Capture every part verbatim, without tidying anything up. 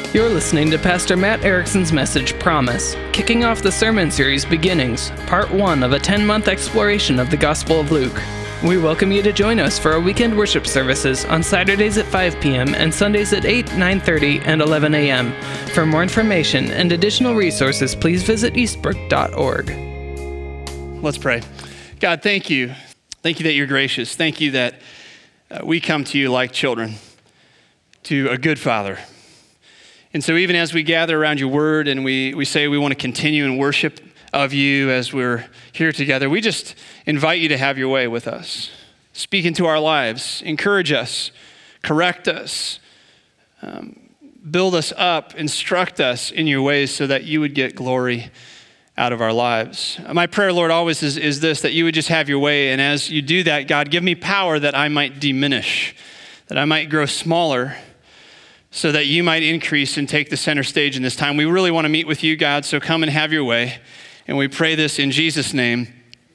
You're listening to Pastor Matt Erickson's message, Promise, kicking off the sermon series Beginnings, part one of a ten-month exploration of the Gospel of Luke. We welcome you to join us for our weekend worship services on Saturdays at five p.m. and Sundays at eight, nine thirty, and eleven a.m. For more information and additional resources, please visit eastbrook dot org. Let's pray. God, thank you. Thank you that you're gracious. Thank you that uh, we come to you like children, to a good Father. And so even as we gather around your word and we, we say we want to continue in worship of you as we're here together, we just invite you to have your way with us. Speak into our lives, encourage us, correct us, um, build us up, instruct us in your ways so that you would get glory out of our lives. My prayer, Lord, always is, is this, that you would just have your way. And as you do that, God, give me power that I might diminish, that I might grow smaller, so that you might increase and take the center stage in this time. We really want to meet with you, God, so come and have your way. And we pray this in Jesus' name.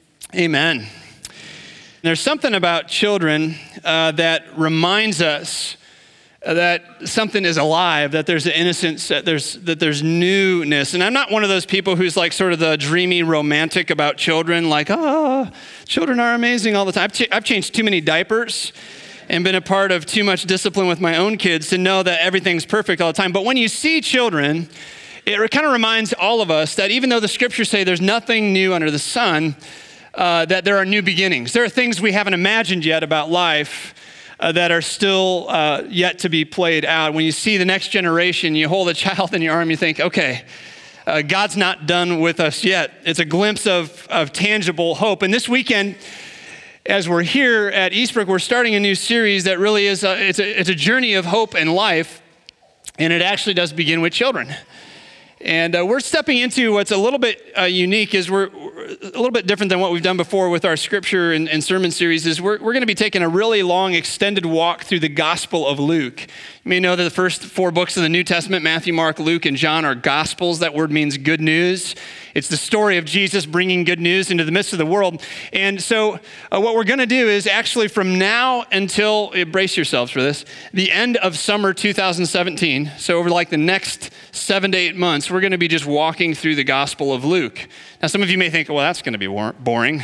Amen. There's something about children uh, that reminds us that something is alive, that there's an innocence, that there's that there's newness. And I'm not one of those people who's like sort of the dreamy romantic about children, like, oh, children are amazing all the time. I've, ch- I've changed too many diapers and been a part of too much discipline with my own kids to know that everything's perfect all the time. But when you see children, it kind of reminds all of us that even though the scriptures say there's nothing new under the sun, uh, that there are new beginnings. There are things we haven't imagined yet about life uh, that are still uh, yet to be played out. When you see the next generation, you hold a child in your arm, you think, okay, uh, God's not done with us yet. It's a glimpse of, of tangible hope. And this weekend, as we're here at Eastbrook, we're starting a new series that really is a, it's a, it's a journey of hope and life, and it actually does begin with children. And uh, we're stepping into what's a little bit uh, unique, is we're, we're a little bit different than what we've done before with our scripture and, and sermon series, is we're, we're going to be taking a really long, extended walk through the Gospel of Luke. You may know that the first four books of the New Testament, Matthew, Mark, Luke, and John, are Gospels. That word means good news. It's the story of Jesus bringing good news into the midst of the world. And so uh, what we're going to do is actually from now until, uh, brace yourselves for this, the end of summer two thousand seventeen, so over like the next seven to eight months, we're going to be just walking through the Gospel of Luke. Now, some of you may think, well, that's going to be boring.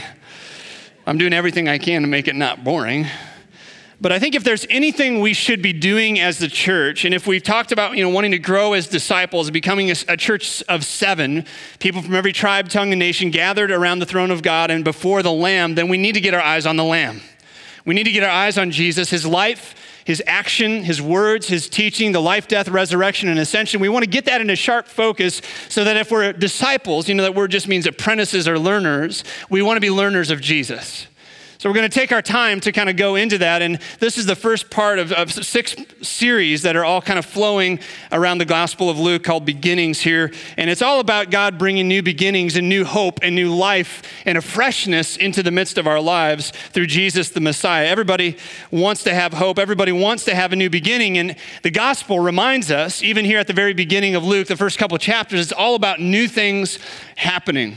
I'm doing everything I can to make it not boring. But I think if there's anything we should be doing as the church, and if we've talked about, you know, wanting to grow as disciples, becoming a, a church of seven, people from every tribe, tongue, and nation gathered around the throne of God and before the Lamb, then we need to get our eyes on the Lamb. We need to get our eyes on Jesus, his life, his action, his words, his teaching, the life, death, resurrection, and ascension. We want to get that into sharp focus so that if we're disciples, you know, that word just means apprentices or learners, we want to be learners of Jesus. So we're going to take our time to kind of go into that, and this is the first part of, of six series that are all kind of flowing around the Gospel of Luke called Beginnings here, and it's all about God bringing new beginnings and new hope and new life and a freshness into the midst of our lives through Jesus the Messiah. Everybody wants to have hope. Everybody wants to have a new beginning, and the Gospel reminds us, even here at the very beginning of Luke, the first couple of chapters, it's all about new things happening.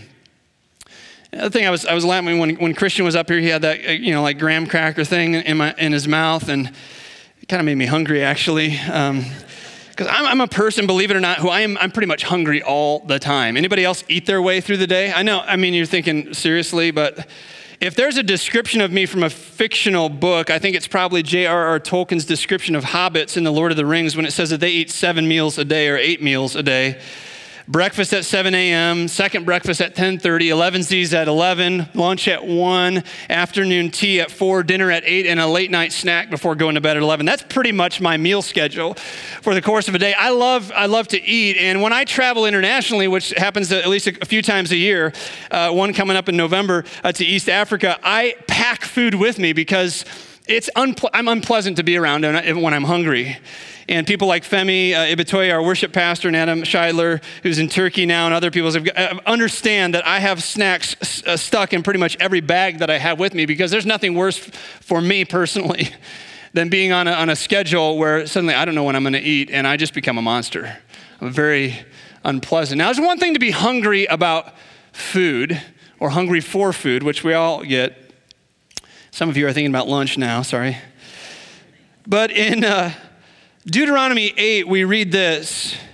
The other thing I was I was laughing when when Christian was up here, he had that, you know, like graham cracker thing in my in his mouth, and it kind of made me hungry actually, because um, I'm, I'm a person, believe it or not, who I am I'm pretty much hungry all the time. Anybody else eat their way through the day? I know. I mean, you're thinking seriously, but if there's a description of me from a fictional book, I think it's probably J R R Tolkien's description of hobbits in The Lord of the Rings when it says that they eat seven meals a day or eight meals a day. Breakfast at seven a.m., second breakfast at ten thirty, eleven Z's at eleven, lunch at one, afternoon tea at four, dinner at eight, and a late night snack before going to bed at eleven. That's pretty much my meal schedule for the course of a day. I love I love to eat, and when I travel internationally, which happens at least a few times a year, uh, one coming up in November uh, to East Africa, I pack food with me because it's unple- I'm unpleasant to be around when I'm hungry. And people like Femi uh, Ibitoye, our worship pastor, and Adam Scheidler, who's in Turkey now, and other people have, uh, understand that I have snacks uh, stuck in pretty much every bag that I have with me, because there's nothing worse f- for me personally than being on a, on a schedule where suddenly I don't know when I'm going to eat, and I just become a monster. I'm very unpleasant. Now, there's one thing to be hungry about food, or hungry for food, which we all get. Some of you are thinking about lunch now, sorry. But in... Uh, Deuteronomy eight, we read this.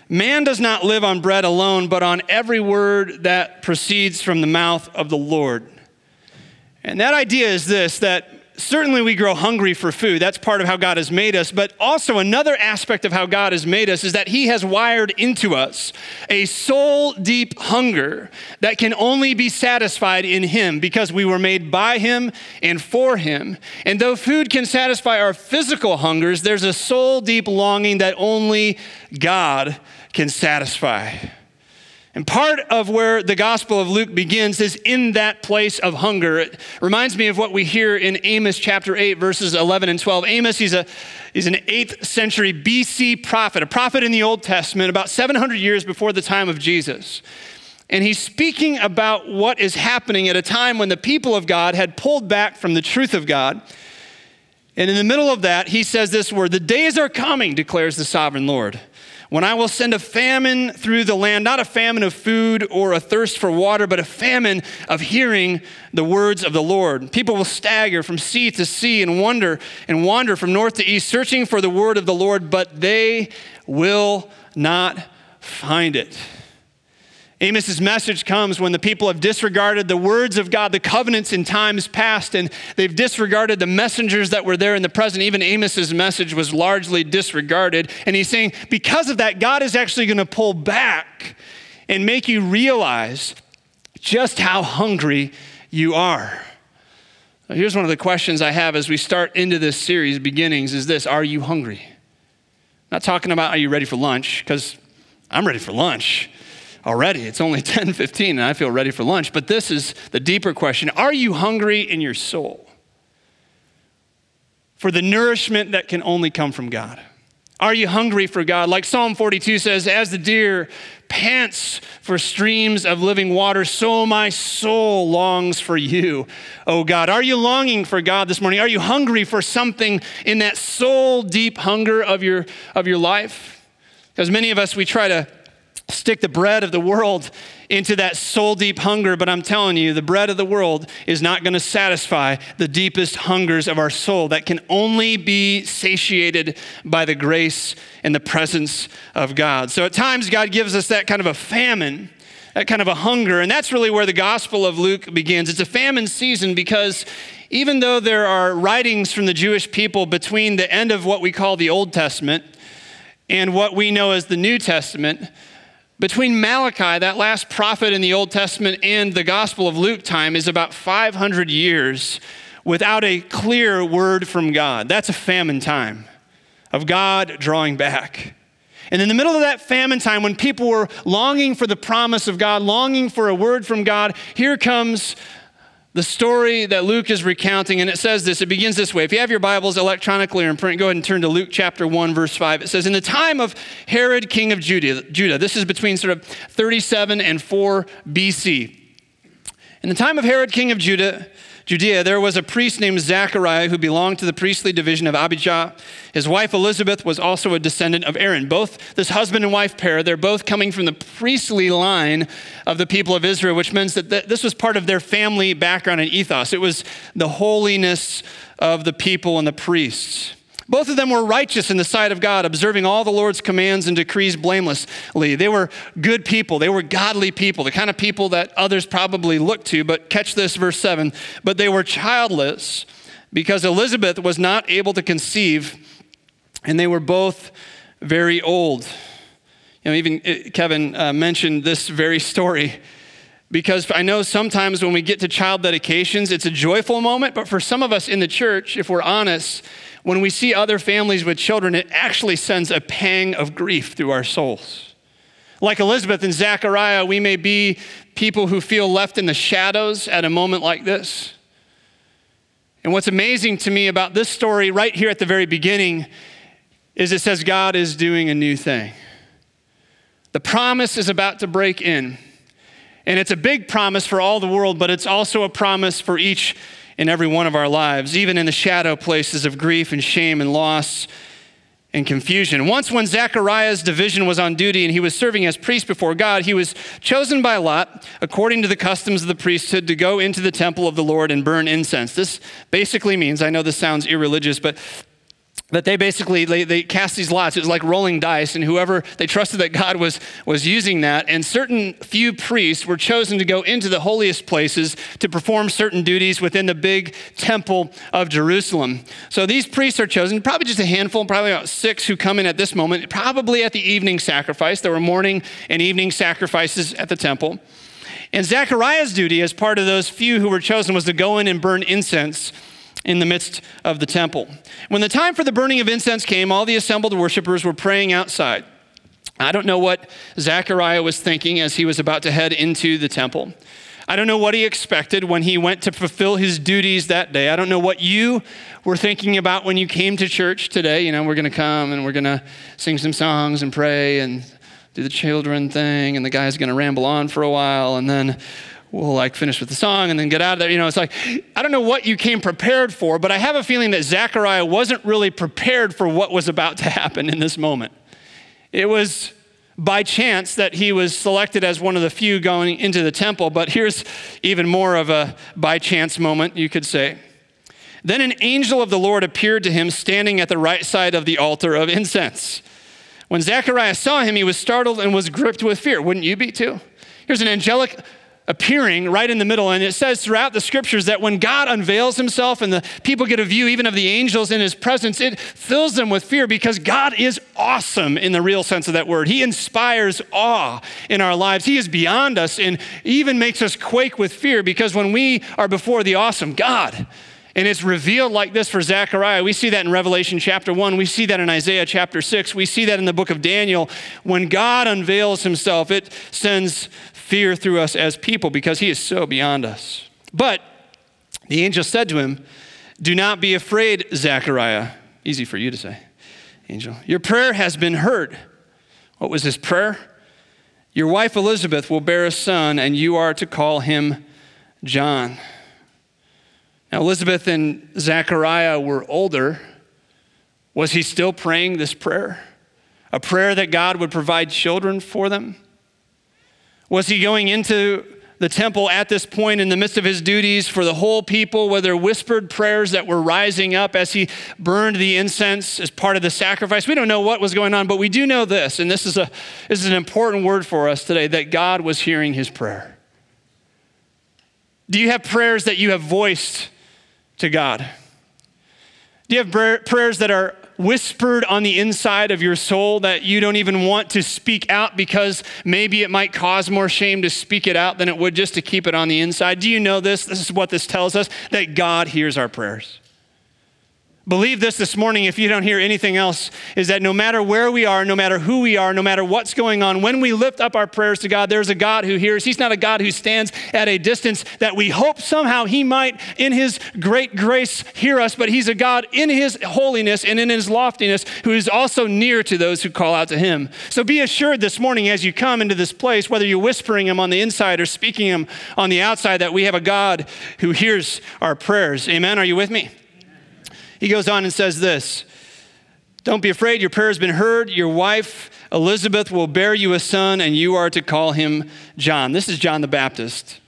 Man does not live on bread alone, but on every word that proceeds from the mouth of the Lord. And that idea is this, that certainly we grow hungry for food. That's part of how God has made us. But also another aspect of how God has made us is that he has wired into us a soul-deep hunger that can only be satisfied in him because we were made by him and for him. And though food can satisfy our physical hungers, there's a soul-deep longing that only God can satisfy. And part of where the Gospel of Luke begins is in that place of hunger. It reminds me of what we hear in Amos chapter eight, verses eleven and twelve. Amos, he's, a, he's an eighth century B C prophet, a prophet in the Old Testament, about seven hundred years before the time of Jesus. And he's speaking about what is happening at a time when the people of God had pulled back from the truth of God. And in the middle of that, he says this word, "The days are coming, declares the sovereign Lord, when I will send a famine through the land, not a famine of food or a thirst for water, but a famine of hearing the words of the Lord. People will stagger from sea to sea and wander and wander from north to east, searching for the word of the Lord, but they will not find it." Amos's message comes when the people have disregarded the words of God, the covenants in times past, and they've disregarded the messengers that were there in the present. Even Amos's message was largely disregarded. And he's saying, because of that, God is actually going to pull back and make you realize just how hungry you are. Now, here's one of the questions I have as we start into this series, Beginnings, is this: are you hungry? I'm not talking about are you ready for lunch, because I'm ready for lunch. Already, it's only ten fifteen and I feel ready for lunch. But this is the deeper question. Are you hungry in your soul for the nourishment that can only come from God? Are you hungry for God? Like Psalm forty-two says, "As the deer pants for streams of living water, so my soul longs for you, oh God." Are you longing for God this morning? Are you hungry for something in that soul deep hunger of your, of your life? Because many of us, we try to stick the bread of the world into that soul deep hunger, but I'm telling you, the bread of the world is not going to satisfy the deepest hungers of our soul that can only be satiated by the grace and the presence of God. So at times God gives us that kind of a famine, that kind of a hunger, and that's really where the Gospel of Luke begins. It's a famine season because even though there are writings from the Jewish people between the end of what we call the Old Testament and what we know as the New Testament, between Malachi, that last prophet in the Old Testament, and the Gospel of Luke time is about five hundred years without a clear word from God. That's a famine time of God drawing back. And in the middle of that famine time, when people were longing for the promise of God, longing for a word from God, here comes the story that Luke is recounting, and it says this. It begins this way. If you have your Bibles electronically or in print, go ahead and turn to Luke chapter one, verse five. It says, "In the time of Herod, king of Judah," Judah, this is between sort of thirty-seven and four B C. "In the time of Herod, king of Judah, Judea, there was a priest named Zechariah who belonged to the priestly division of Abijah. His wife Elizabeth was also a descendant of Aaron." Both this husband and wife pair, they're both coming from the priestly line of the people of Israel, which means that th- this was part of their family background and ethos. It was the holiness of the people and the priests. Both of them were righteous in the sight of God, observing all the Lord's commands and decrees blamelessly. They were good people. They were godly people, the kind of people that others probably look to. But catch this, verse seven. "But they were childless because Elizabeth was not able to conceive, and they were both very old." You know, even Kevin uh, mentioned this very story, because I know sometimes when we get to child dedications, it's a joyful moment. But for some of us in the church, if we're honest, when we see other families with children, it actually sends a pang of grief through our souls. Like Elizabeth and Zechariah, we may be people who feel left in the shadows at a moment like this. And what's amazing to me about this story right here at the very beginning is it says God is doing a new thing. The promise is about to break in. And it's a big promise for all the world, but it's also a promise for each in every one of our lives, even in the shadow places of grief and shame and loss and confusion. Once when Zechariah's division was on duty and he was serving as priest before God, he was chosen by Lot, according to the customs of the priesthood, to go into the temple of the Lord and burn incense. This basically means, I know this sounds irreligious, but that they basically, they, they cast these lots. It was like rolling dice, and whoever, they trusted that God was, was using that, and certain few priests were chosen to go into the holiest places to perform certain duties within the big temple of Jerusalem. So these priests are chosen, probably just a handful, probably about six who come in at this moment, probably at the evening sacrifice. There were morning and evening sacrifices at the temple. And Zechariah's duty as part of those few who were chosen was to go in and burn incense in the midst of the temple. When the time for the burning of incense came, all the assembled worshipers were praying outside. I don't know what Zechariah was thinking as he was about to head into the temple. I don't know what he expected when he went to fulfill his duties that day. I don't know what you were thinking about when you came to church today. You know, we're going to come and we're going to sing some songs and pray and do the children thing, and the guy's going to ramble on for a while, and then we'll like finish with the song and then get out of there. You know, it's like, I don't know what you came prepared for, but I have a feeling that Zechariah wasn't really prepared for what was about to happen in this moment. It was by chance that he was selected as one of the few going into the temple, but here's even more of a by chance moment, you could say. Then an angel of the Lord appeared to him standing at the right side of the altar of incense. When Zechariah saw him, he was startled and was gripped with fear. Wouldn't you be too? Here's an angelic appearing right in the middle. And it says throughout the scriptures that when God unveils himself and the people get a view even of the angels in his presence, it fills them with fear because God is awesome in the real sense of that word. He inspires awe in our lives. He is beyond us and even makes us quake with fear because when we are before the awesome God, and it's revealed like this for Zechariah. We see that in Revelation chapter one. We see that in Isaiah chapter six. We see that in the book of Daniel. When God unveils himself, it sends fear through us as people because he is so beyond us. But the angel said to him, "Do not be afraid, Zechariah." Easy for you to say, angel. "Your prayer has been heard." What was his prayer? "Your wife Elizabeth will bear a son, and you are to call him John." Now, Elizabeth and Zechariah were older. Was he still praying this prayer? A prayer that God would provide children for them? Was he going into the temple at this point in the midst of his duties for the whole people, whether whispered prayers that were rising up as he burned the incense as part of the sacrifice? We don't know what was going on, but we do know this, and this is, a, this is an important word for us today, that God was hearing his prayer. Do you have prayers that you have voiced to God? Do you have prayers that are whispered on the inside of your soul that you don't even want to speak out because maybe it might cause more shame to speak it out than it would just to keep it on the inside? Do you know this? This is what this tells us, that God hears our prayers. Believe this this morning if you don't hear anything else, is that no matter where we are, no matter who we are, no matter what's going on, when we lift up our prayers to God, there's a God who hears. He's not a God who stands at a distance that we hope somehow he might, in his great grace, hear us, but he's a God in his holiness and in his loftiness who is also near to those who call out to him. So be assured this morning as you come into this place, whether you're whispering him on the inside or speaking him on the outside, that we have a God who hears our prayers. Amen? Are you with me? He goes on and says this, "Don't be afraid, your prayer has been heard. Your wife, Elizabeth, will bear you a son, and you are to call him John." This is John the Baptist.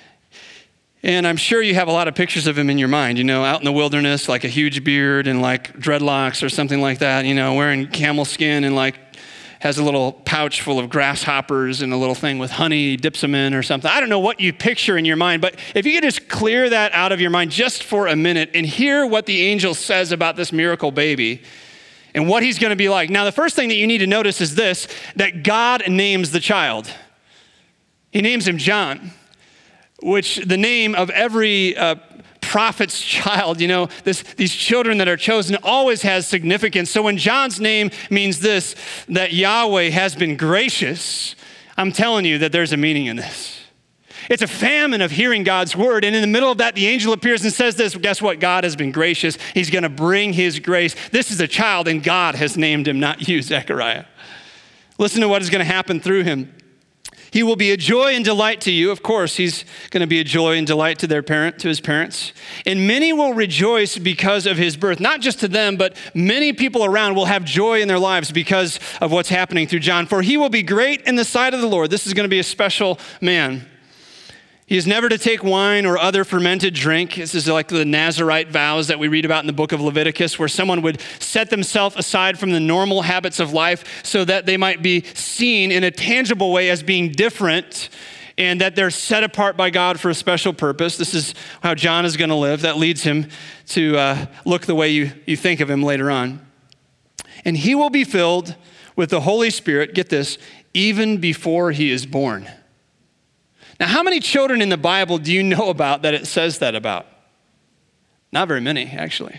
And I'm sure you have a lot of pictures of him in your mind, you know, out in the wilderness, like a huge beard and like dreadlocks or something like that, you know, wearing camel skin and like has a little pouch full of grasshoppers and a little thing with honey, he dips them in or something. I don't know what you picture in your mind, but if you could just clear that out of your mind just for a minute and hear what the angel says about this miracle baby and what he's going to be like. Now, the first thing that you need to notice is this, that God names the child. He names him John, which the name of every uh, prophet's child, you know, this, these children that are chosen always has significance. So when John's name means this, that Yahweh has been gracious, I'm telling you that there's a meaning in this. It's a famine of hearing God's word. And in the middle of that, the angel appears and says this, guess what? God has been gracious. He's going to bring his grace. This is a child and God has named him, not you, Zechariah. Listen to what is going to happen through him. He will be a joy and delight to you. Of course, he's going to be a joy and delight to their parent, to his parents. And many will rejoice because of his birth. Not just to them, but many people around will have joy in their lives because of what's happening through John. For he will be great in the sight of the Lord. This is going to be a special man. He is never to take wine or other fermented drink. This is like the Nazirite vows that we read about in the book of Leviticus, where someone would set themselves aside from the normal habits of life so that they might be seen in a tangible way as being different and that they're set apart by God for a special purpose. This is how John is going to live. That leads him to uh, look the way you, you think of him later on. And he will be filled with the Holy Spirit, get this, even before he is born. Now, how many children in the Bible do you know about that it says that about? Not very many, actually.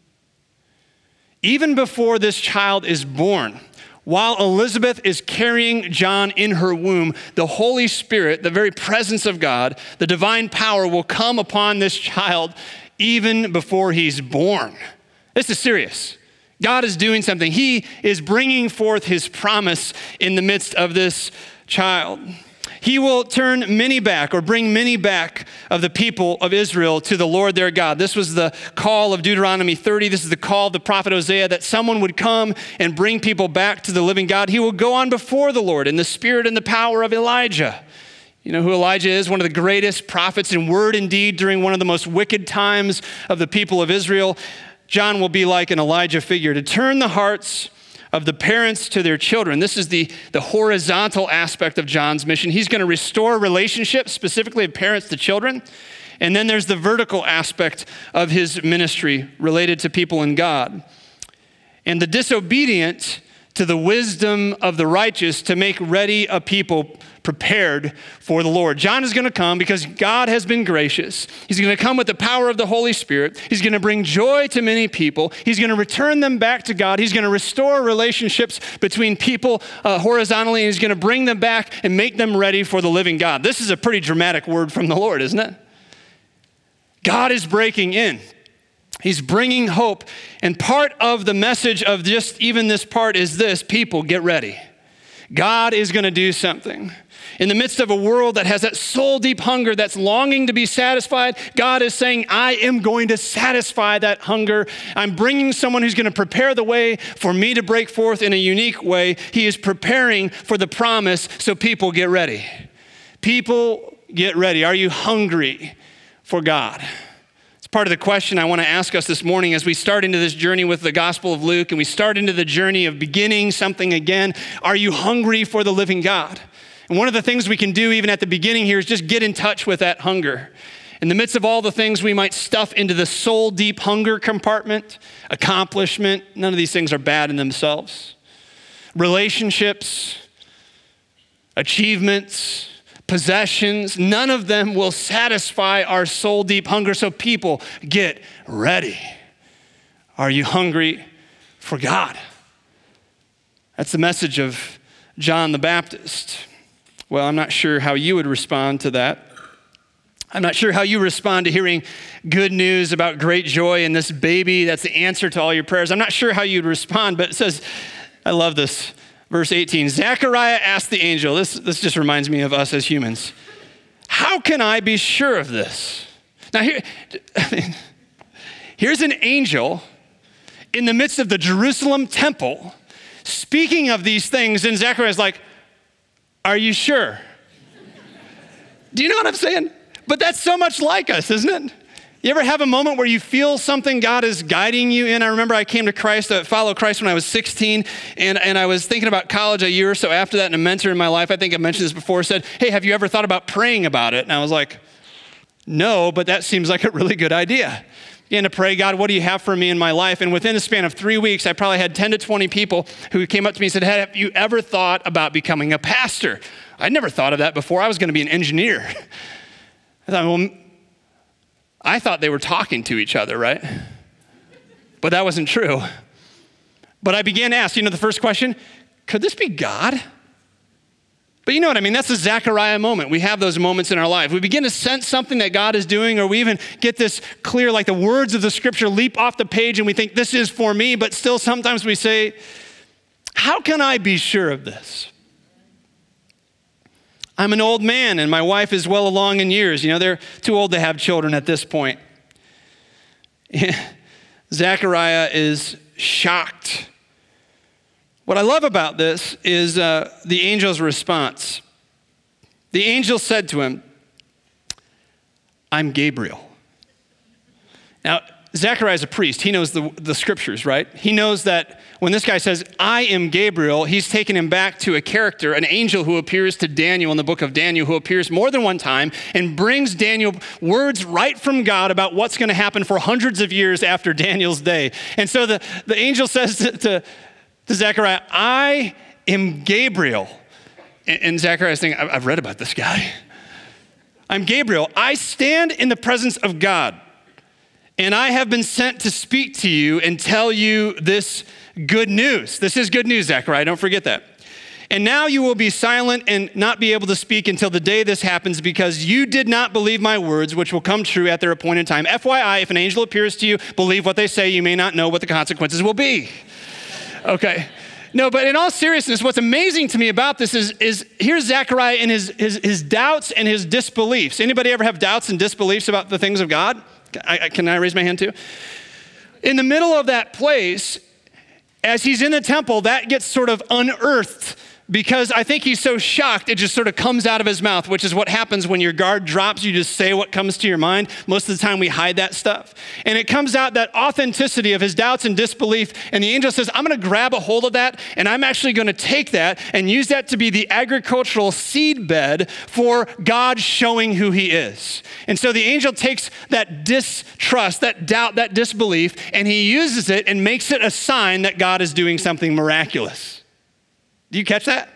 Even before this child is born, while Elizabeth is carrying John in her womb, the Holy Spirit, the very presence of God, the divine power will come upon this child even before he's born. This is serious. God is doing something. He is bringing forth his promise in the midst of this child. He will turn many back or bring many back of the people of Israel to the Lord their God. This was the call of Deuteronomy thirty. This is the call of the prophet Hosea, that someone would come and bring people back to the living God. He will go on before the Lord in the spirit and the power of Elijah. You know who Elijah is? One of the greatest prophets in word and deed during one of the most wicked times of the people of Israel. John will be like an Elijah figure to turn the hearts of the parents to their children. This is the, the horizontal aspect of John's mission. He's going to restore relationships, specifically of parents to children. And then there's the vertical aspect of his ministry related to people and God. And the disobedient to the wisdom of the righteous to make ready a people prepared for the Lord. John is going to come because God has been gracious. He's going to come with the power of the Holy Spirit. He's going to bring joy to many people. He's going to return them back to God. He's going to restore relationships between people uh, horizontally, and he's going to bring them back and make them ready for the living God. This is a pretty dramatic word from the Lord, isn't it? God is breaking in. He's bringing hope. And part of the message of just even this part is this: people, get ready. God is going to do something. In the midst of a world that has that soul deep hunger that's longing to be satisfied, God is saying, I am going to satisfy that hunger. I'm bringing someone who's going to prepare the way for me to break forth in a unique way. He is preparing for the promise, so people, get ready. People, get ready. Are you hungry for God? It's part of the question I want to ask us this morning as we start into this journey with the Gospel of Luke and we start into the journey of beginning something again. Are you hungry for the living God? And one of the things we can do even at the beginning here is just get in touch with that hunger. In the midst of all the things we might stuff into the soul deep hunger compartment, accomplishment, none of these things are bad in themselves. Relationships, achievements, possessions, none of them will satisfy our soul deep hunger. So people, get ready. Are you hungry for God? That's the message of John the Baptist. Well, I'm not sure how you would respond to that. I'm not sure how you respond to hearing good news about great joy in this baby that's the answer to all your prayers. I'm not sure how you'd respond, but it says, I love this, verse eighteen, Zechariah asked the angel, this, this just reminds me of us as humans, how can I be sure of this? Now, here, I mean, here's an angel in the midst of the Jerusalem temple speaking of these things, and Zechariah's like, are you sure? Do you know what I'm saying? But that's so much like us, isn't it? You ever have a moment where you feel something God is guiding you in? I remember I came to Christ, to follow Christ when I was sixteen, and, and I was thinking about college a year or so after that, and a mentor in my life, I think I mentioned this before, said, hey, have you ever thought about praying about it? And I was like, no, but that seems like a really good idea. Began to pray, God, what do you have for me in my life? And within the span of three weeks, I probably had ten to twenty people who came up to me and said, hey, have you ever thought about becoming a pastor? I'd never thought of that before. I was going to be an engineer. I thought, well, I thought they were talking to each other, right? But that wasn't true. But I began to ask, you know, the first question, could this be God? But you know what I mean? That's the Zechariah moment. We have those moments in our life. We begin to sense something that God is doing, or we even get this clear, like the words of the scripture leap off the page and we think this is for me, but still sometimes we say, how can I be sure of this? I'm an old man and my wife is well along in years. You know, they're too old to have children at this point. Zechariah is shocked. What I love about this is uh, the angel's response. The angel said to him, I'm Gabriel. Now, Zechariah is a priest. He knows the, the scriptures, right? He knows that when this guy says, I am Gabriel, he's taking him back to a character, an angel who appears to Daniel in the book of Daniel, who appears more than one time and brings Daniel words right from God about what's going to happen for hundreds of years after Daniel's day. And so the, the angel says to, to, to Zechariah, I am Gabriel. And, and Zechariah is thinking, I've read about this guy. I'm Gabriel. I stand in the presence of God. And I have been sent to speak to you and tell you this good news. This is good news, Zechariah. Don't forget that. And now you will be silent and not be able to speak until the day this happens because you did not believe my words, which will come true at their appointed time. F Y I, if an angel appears to you, believe what they say. You may not know what the consequences will be. Okay. No, but in all seriousness, what's amazing to me about this is, is here's Zechariah in his, his, his doubts and his disbeliefs. Anybody ever have doubts and disbeliefs about the things of God? I, I, can I raise my hand too? In the middle of that place, as he's in the temple, that gets sort of unearthed because I think he's so shocked, it just sort of comes out of his mouth, which is what happens when your guard drops. You just say what comes to your mind. Most of the time we hide that stuff. And it comes out, that authenticity of his doubts and disbelief. And the angel says, I'm going to grab a hold of that, and I'm actually going to take that and use that to be the agricultural seed bed for God showing who he is. And so the angel takes that distrust, that doubt, that disbelief, and he uses it and makes it a sign that God is doing something miraculous. Do you catch that?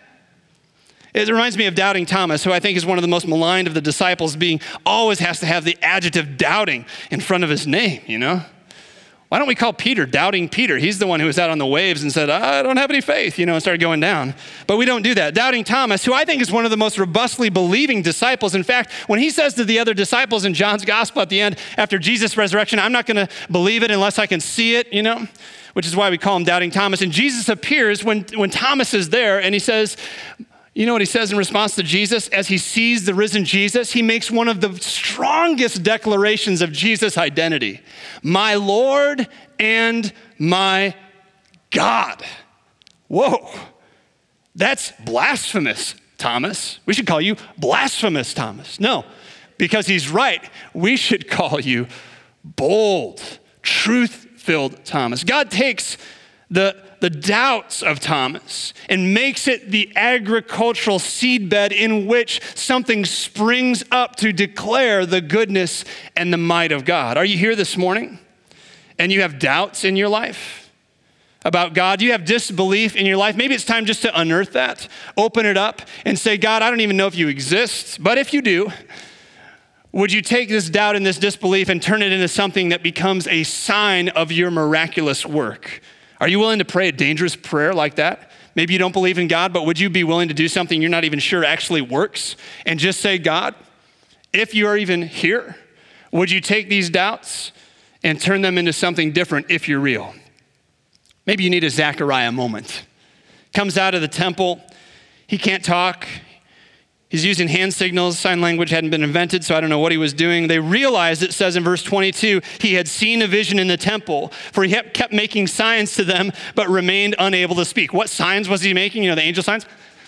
It reminds me of doubting Thomas, who I think is one of the most maligned of the disciples, being always has to have the adjective doubting in front of his name, you know? Why don't we call Peter Doubting Peter? He's the one who was out on the waves and said, I don't have any faith, you know, and started going down. But we don't do that. Doubting Thomas, who I think is one of the most robustly believing disciples. In fact, when he says to the other disciples in John's gospel at the end, after Jesus' resurrection, I'm not going to believe it unless I can see it, you know? Which is why we call him Doubting Thomas. And Jesus appears when, when Thomas is there, and he says, you know what he says in response to Jesus? As he sees the risen Jesus, he makes one of the strongest declarations of Jesus' identity. My Lord and my God. Whoa, that's blasphemous, Thomas. We should call you blasphemous, Thomas. No, because he's right. We should call you bold, truth filled Thomas. God takes the, the doubts of Thomas and makes it the agricultural seedbed in which something springs up to declare the goodness and the might of God. Are you here this morning and you have doubts in your life about God? You have disbelief in your life? Maybe it's time just to unearth that, open it up and say, God, I don't even know if you exist, but if you do, would you take this doubt and this disbelief and turn it into something that becomes a sign of your miraculous work? Are you willing to pray a dangerous prayer like that? Maybe you don't believe in God, but would you be willing to do something you're not even sure actually works and just say, God, if you are even here, would you take these doubts and turn them into something different if you're real? Maybe you need a Zechariah moment. Comes out of the temple. He can't talk. He's using hand signals. Sign language hadn't been invented, so I don't know what he was doing. They realized, it says in verse twenty-two, he had seen a vision in the temple, for he kept making signs to them, but remained unable to speak. What signs was he making? You know, the angel signs?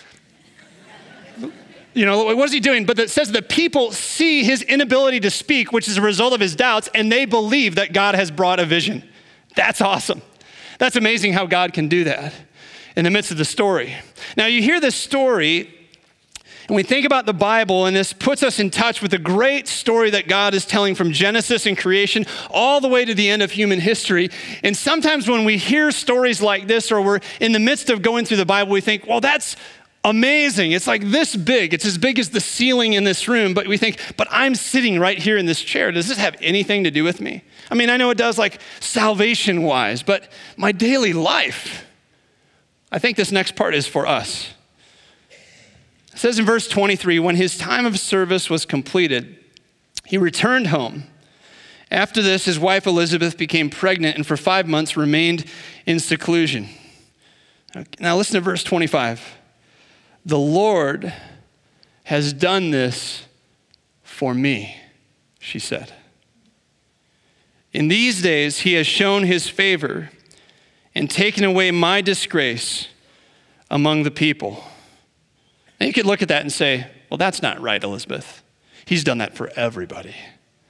You know, what is he doing? But it says the people see his inability to speak, which is a result of his doubts, and they believe that God has brought a vision. That's awesome. That's amazing how God can do that in the midst of the story. Now, you hear this story, and we think about the Bible, and this puts us in touch with the great story that God is telling from Genesis and creation all the way to the end of human history. And sometimes when we hear stories like this, or we're in the midst of going through the Bible, we think, well, that's amazing. It's like this big. It's as big as the ceiling in this room. But we think, but I'm sitting right here in this chair. Does this have anything to do with me? I mean, I know it does, like salvation-wise, but my daily life, I think this next part is for us. It says in verse twenty-three, when his time of service was completed, he returned home. After this, his wife Elizabeth became pregnant and for five months remained in seclusion. Now listen to verse twenty-five. The Lord has done this for me, she said. In these days, he has shown his favor and taken away my disgrace among the people. Now you could look at that and say, well, that's not right, Elizabeth. He's done that for everybody.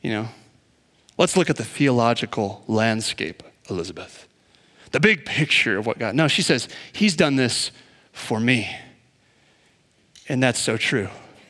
you know, let's look at the theological landscape, Elizabeth. The big picture of what God, no, she says, he's done this for me. And that's so true.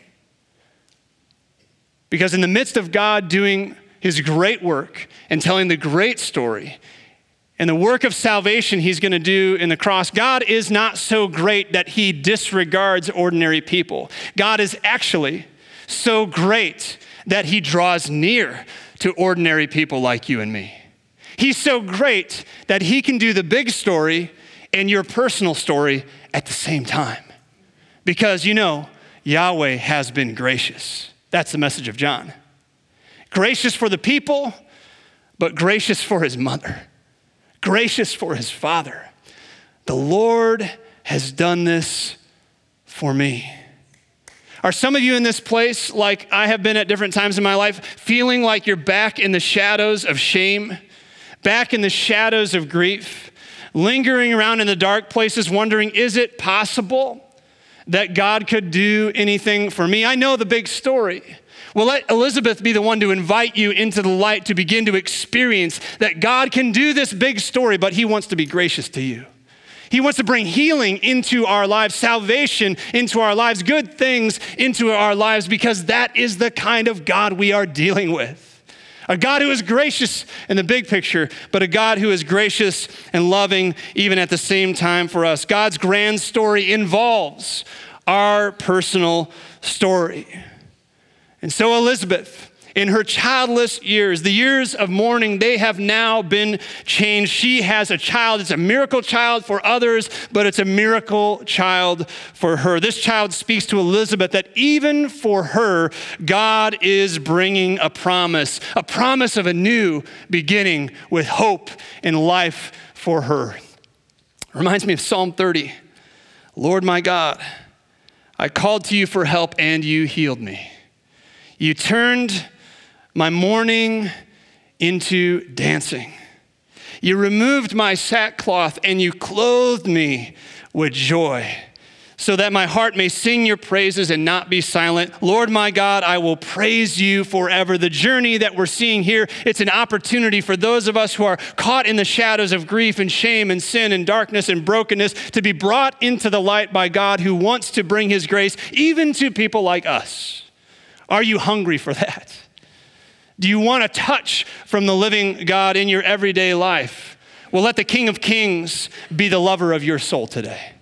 Because in the midst of God doing his great work and telling the great story and the work of salvation he's going to do in the cross, God is not so great that he disregards ordinary people. God is actually so great that he draws near to ordinary people like you and me. He's so great that he can do the big story and your personal story at the same time. Because you know, Yahweh has been gracious. That's the message of John. Gracious for the people, but gracious for his mother. Gracious for his father. The Lord has done this for me. Are some of you in this place, like I have been at different times in my life, feeling like you're back in the shadows of shame, back in the shadows of grief, lingering around in the dark places, wondering, is it possible that God could do anything for me? I know the big story. Well, let Elizabeth be the one to invite you into the light to begin to experience that God can do this big story, but he wants to be gracious to you. He wants to bring healing into our lives, salvation into our lives, good things into our lives, because that is the kind of God we are dealing with. A God who is gracious in the big picture, but a God who is gracious and loving even at the same time for us. God's grand story involves our personal story. And so Elizabeth, in her childless years, the years of mourning, they have now been changed. She has a child. It's a miracle child for others, but it's a miracle child for her. This child speaks to Elizabeth that even for her, God is bringing a promise, a promise of a new beginning with hope and life for her. Reminds me of Psalm thirty. Lord my God, I called to you for help and you healed me. You turned my mourning into dancing. You removed my sackcloth and you clothed me with joy so that my heart may sing your praises and not be silent. Lord my God, I will praise you forever. The journey that we're seeing here, it's an opportunity for those of us who are caught in the shadows of grief and shame and sin and darkness and brokenness to be brought into the light by God who wants to bring his grace even to people like us. Are you hungry for that? Do you want a touch from the living God in your everyday life? Well, let the King of Kings be the lover of your soul today.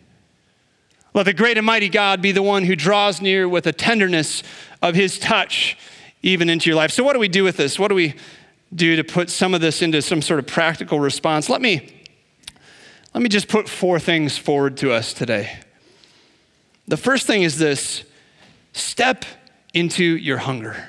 Let the great and mighty God be the one who draws near with the tenderness of his touch even into your life. So what do we do with this? What do we do to put some of this into some sort of practical response? Let me, let me just put four things forward to us today. The first thing is this: step into your hunger.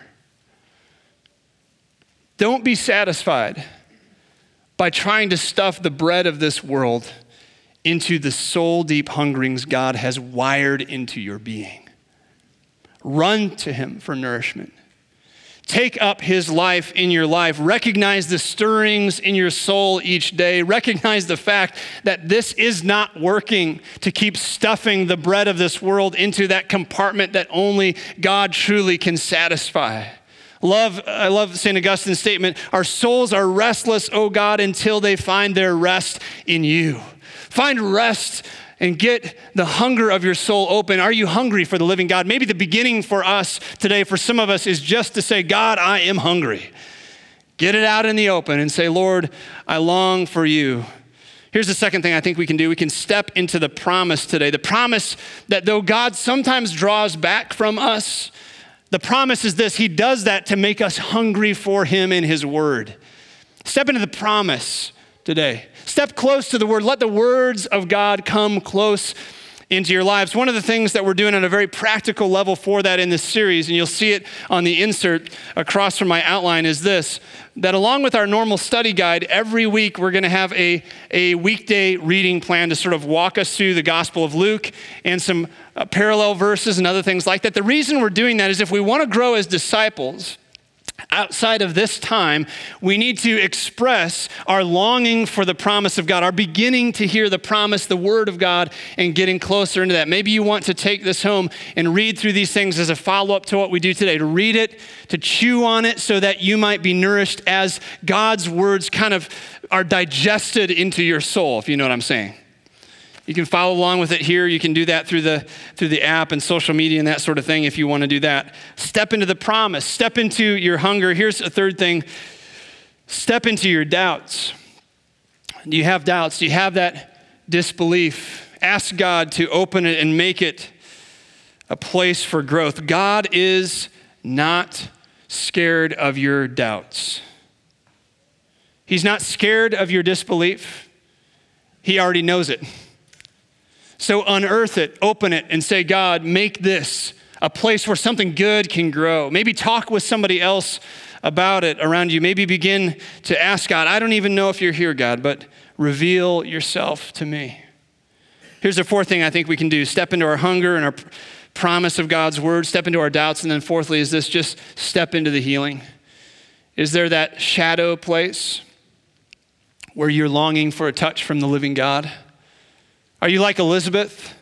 Don't be satisfied by trying to stuff the bread of this world into the soul deep hungerings God has wired into your being. Run to him for nourishment. Take up his life in your life. Recognize the stirrings in your soul each day. Recognize the fact that this is not working to keep stuffing the bread of this world into that compartment that only God truly can satisfy. Love, I love Saint Augustine's statement, our souls are restless, O God, until they find their rest in you. Find rest and get the hunger of your soul open. Are you hungry for the living God? Maybe the beginning for us today, for some of us, is just to say, God, I am hungry. Get it out in the open and say, Lord, I long for you. Here's the second thing I think we can do. We can step into the promise today. The promise that though God sometimes draws back from us, the promise is this: he does that to make us hungry for him and his word. Step into the promise today. Step close to the word. Let the words of God come close into your lives. One of the things that we're doing on a very practical level for that in this series, and you'll see it on the insert across from my outline, is this: that along with our normal study guide, every week we're going to have a, a weekday reading plan to sort of walk us through the Gospel of Luke and some uh, parallel verses and other things like that. The reason we're doing that is if we want to grow as disciples, outside of this time, we need to express our longing for the promise of God, our beginning to hear the promise, the word of God, and getting closer into that. Maybe you want to take this home and read through these things as a follow-up to what we do today, to read it, to chew on it so that you might be nourished as God's words kind of are digested into your soul, if you know what I'm saying. You can follow along with it here. You can do that through the through the app and social media and that sort of thing if you want to do that. Step into the promise. Step into your hunger. Here's a third thing. Step into your doubts. Do you have doubts? Do you have that disbelief? Ask God to open it and make it a place for growth. God is not scared of your doubts. He's not scared of your disbelief. He already knows it. So unearth it, open it, and say, God, make this a place where something good can grow. Maybe talk with somebody else about it around you. Maybe begin to ask God, I don't even know if you're here, God, but reveal yourself to me. Here's the fourth thing I think we can do. Step into our hunger and our promise of God's word. Step into our doubts. And then fourthly is this, just step into the healing. Is there that shadow place where you're longing for a touch from the living God? Are you like Elizabeth,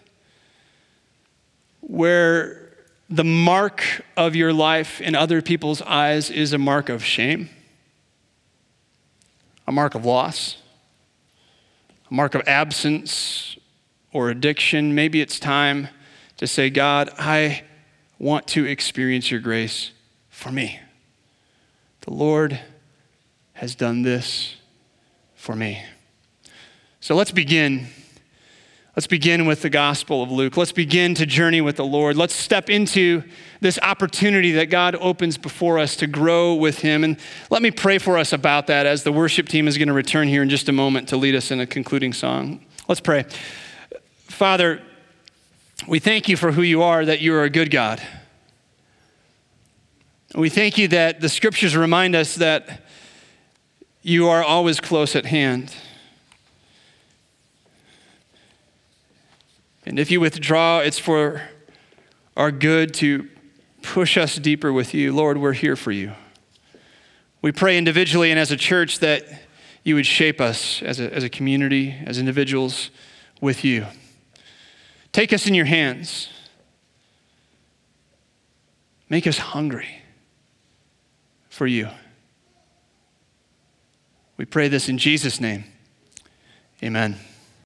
where the mark of your life in other people's eyes is a mark of shame, a mark of loss, a mark of absence or addiction? Maybe it's time to say, God, I want to experience your grace for me. The Lord has done this for me. So let's begin. Let's begin with the Gospel of Luke. Let's begin to journey with the Lord. Let's step into this opportunity that God opens before us to grow with him. And let me pray for us about that as the worship team is going to return here in just a moment to lead us in a concluding song. Let's pray. Father, we thank you for who you are, that you are a good God. We thank you that the scriptures remind us that you are always close at hand. And if you withdraw, it's for our good to push us deeper with you. Lord, we're here for you. We pray individually and as a church that you would shape us as a, as a community, as individuals with you. Take us in your hands. Make us hungry for you. We pray this in Jesus' name. Amen.